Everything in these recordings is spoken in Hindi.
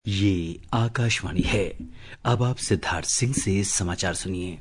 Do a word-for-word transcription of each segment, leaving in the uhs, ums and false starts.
ये आकाशवाणी है। अब आप सिद्धार्थ सिंह से समाचार सुनिए।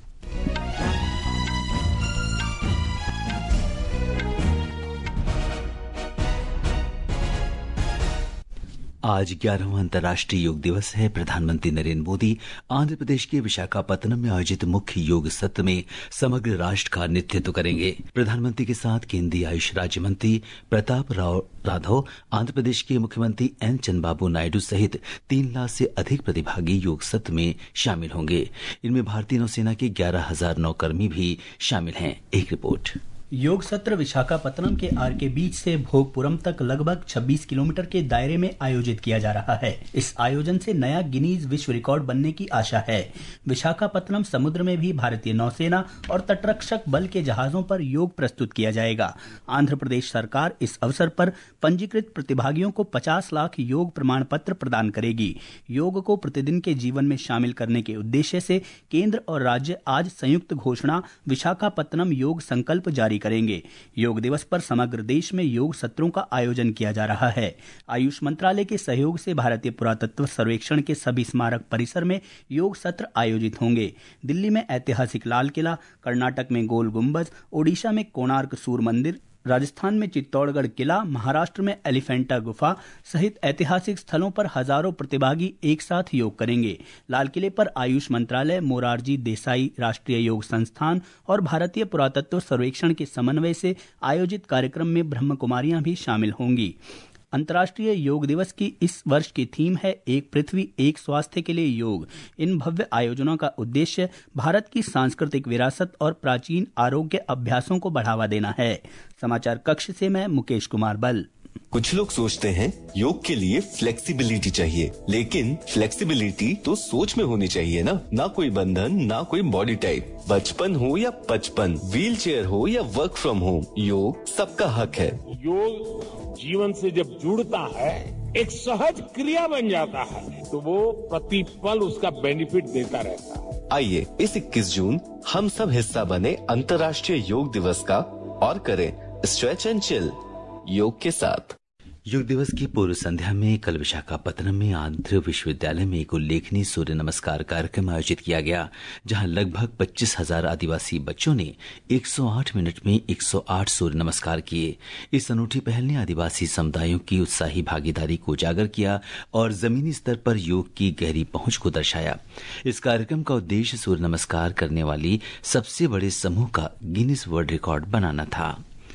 आज ग्यारहवां अंतर्राष्ट्रीय योग दिवस है। प्रधानमंत्री नरेंद्र मोदी आंध्र प्रदेश के विशाखापत्तनम में आयोजित मुख्य योग सत्र में समग्र राष्ट्र का नेतृत्व करेंगे। प्रधानमंत्री के साथ केंद्रीय आयुष राज्य मंत्री प्रताप राव राघव, आंध्र प्रदेश के मुख्यमंत्री एन चंद्रबाबू नायडू सहित तीन लाख से अधिक प्रतिभागी योग सत्र में शामिल होंगे। इनमें भारतीय नौसेना के ग्यारह हजार नौकर्मी भी शामिल हैं। एक रिपोर्ट। योग सत्र विशाखापत्तनम के आर के बीच से भोगपुरम तक लगभग छब्बीस किलोमीटर के दायरे में आयोजित किया जा रहा है। इस आयोजन से नया गिनीज विश्व रिकॉर्ड बनने की आशा है। विशाखापत्तनम समुद्र में भी भारतीय नौसेना और तटरक्षक बल के जहाजों पर योग प्रस्तुत किया जाएगा। आंध्र प्रदेश सरकार इस अवसर पर पंजीकृत प्रतिभागियों को पचास लाख योग प्रमाण पत्र प्रदान करेगी। योग को प्रतिदिन के जीवन में शामिल करने के उद्देश्य से केंद्र और राज्य आज संयुक्त घोषणा विशाखापत्तनम योग संकल्प जारी करेंगे। योग दिवस पर समग्र देश में योग सत्रों का आयोजन किया जा रहा है। आयुष मंत्रालय के सहयोग से भारतीय पुरातत्व सर्वेक्षण के सभी स्मारक परिसर में योग सत्र आयोजित होंगे। दिल्ली में ऐतिहासिक लाल किला, कर्नाटक में गोल गुंबज, ओडिशा में कोणार्क सूर्य मंदिर, राजस्थान में चित्तौड़गढ़ किला, महाराष्ट्र में एलिफेंटा गुफा सहित ऐतिहासिक स्थलों पर हजारों प्रतिभागी एक साथ योग करेंगे। लाल किले पर आयुष मंत्रालय, मोरारजी देसाई राष्ट्रीय योग संस्थान और भारतीय पुरातत्व सर्वेक्षण के समन्वय से आयोजित कार्यक्रम में ब्रह्म कुमारियां भी शामिल होंगी। अंतर्राष्ट्रीय योग दिवस की इस वर्ष की थीम है एक पृथ्वी एक स्वास्थ्य के लिए योग। इन भव्य आयोजनों का उद्देश्य भारत की सांस्कृतिक विरासत और प्राचीन आरोग्य अभ्यासों को बढ़ावा देना है। समाचार कक्ष से मैं मुकेश कुमार बल। कुछ लोग सोचते हैं योग के लिए फ्लेक्सिबिलिटी चाहिए, लेकिन फ्लेक्सिबिलिटी तो सोच में होनी चाहिए ना। ना कोई बंधन, ना कोई बॉडी टाइप, बचपन हो या पचपन, व्हील चेयर हो या वर्क फ्रॉम होम, योग सबका हक है। योग जीवन से जब जुड़ता है, एक सहज क्रिया बन जाता है, तो वो प्रतिपल उसका बेनिफिट देता रहता है। आइए इस इक्कीस जून हम सब हिस्सा बने अंतर्राष्ट्रीय योग दिवस का और करें स्ट्रेच एंड चिल योग के साथ। योग दिवस की पूर्व संध्या में कल विशाखापत्तनम में आंध्र विश्वविद्यालय में एक उल्लेखनीय सूर्य नमस्कार कार्यक्रम आयोजित किया गया, जहां लगभग पच्चीस हजार आदिवासी बच्चों ने एक सौ आठ मिनट में एक सौ आठ सूर्य नमस्कार किए। इस अनूठी पहल ने आदिवासी समुदायों की उत्साही भागीदारी को उजागर किया और जमीनी स्तर पर योग की गहरी पहुंच को दर्शाया। इस कार्यक्रम का उद्देश्य सूर्य नमस्कार करने वाली सबसे बड़े समूह का गिनीज वर्ल्ड रिकॉर्ड बनाना था।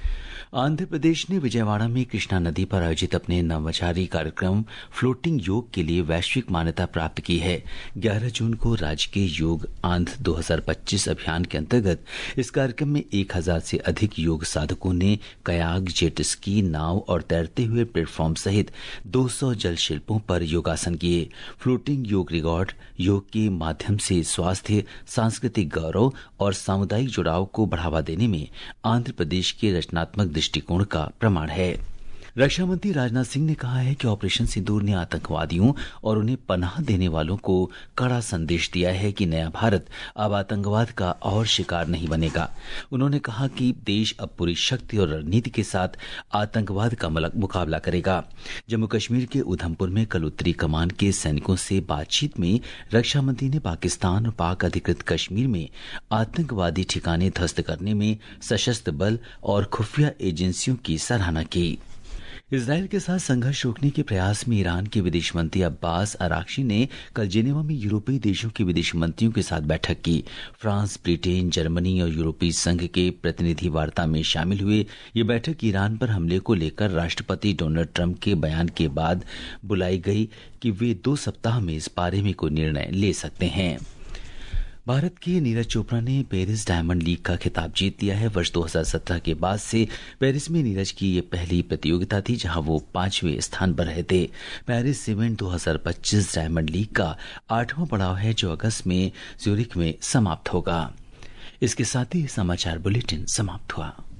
आंध्र प्रदेश ने विजयवाड़ा में कृष्णा नदी पर आयोजित अपने नवाचारी कार्यक्रम फ्लोटिंग योग के लिए वैश्विक मान्यता प्राप्त की है। ग्यारह जून को राज्य के योग आंध्र दो हज़ार पच्चीस अभियान के अंतर्गत इस कार्यक्रम में एक हजार से अधिक योग साधकों ने कयाक, जेट स्की, नाव और तैरते हुए प्लेटफॉर्म सहित दो सौ जल शिल्पों पर योगासन किए। फ्लोटिंग योग रिकॉर्ड योग के माध्यम से स्वास्थ्य, सांस्कृतिक गौरव और सामुदायिक जुड़ाव को बढ़ावा देने में आंध्र प्रदेश के रचनात्मक दृष्टिकोण का प्रमाण है। रक्षा मंत्री राजनाथ सिंह ने कहा है कि ऑपरेशन सिंदूर ने आतंकवादियों और उन्हें पनाह देने वालों को कड़ा संदेश दिया है कि नया भारत अब आतंकवाद का और शिकार नहीं बनेगा। उन्होंने कहा कि देश अब पूरी शक्ति और रणनीति के साथ आतंकवाद का मुकाबला करेगा। जम्मू कश्मीर के उधमपुर में कल उत्तरी कमान के सैनिकों से बातचीत में रक्षा मंत्री ने पाकिस्तान और पाक अधिकृत कश्मीर में आतंकवादी ठिकाने ध्वस्त करने में सशस्त्र बल और खुफिया एजेंसियों की सराहना की। इजरायल के साथ संघर्ष रोकने के प्रयास में ईरान के विदेश मंत्री अब्बास अराक्ची ने कल जिनेवा में यूरोपीय देशों के विदेश मंत्रियों के साथ बैठक की। फ्रांस, ब्रिटेन, जर्मनी और यूरोपीय संघ के प्रतिनिधि वार्ता में शामिल हुए। ये बैठक ईरान पर हमले को लेकर राष्ट्रपति डोनाल्ड ट्रंप के बयान के बाद बुलाई गई कि वे दो सप्ताह में इस बारे में कोई निर्णय ले सकते हैं। भारत के नीरज चोपड़ा ने पेरिस डायमंड लीग का खिताब जीत लिया है। वर्ष दो हज़ार सत्रह के बाद से पेरिस में नीरज की ये पहली प्रतियोगिता थी जहां वो पांचवें स्थान पर रहे थे। पेरिस इवेंट दो हज़ार पच्चीस डायमंड लीग का आठवां पड़ाव है जो अगस्त में ज्यूरिख में समाप्त होगा। इसके साथ ही समाचार बुलेटिन समाप्त हुआ।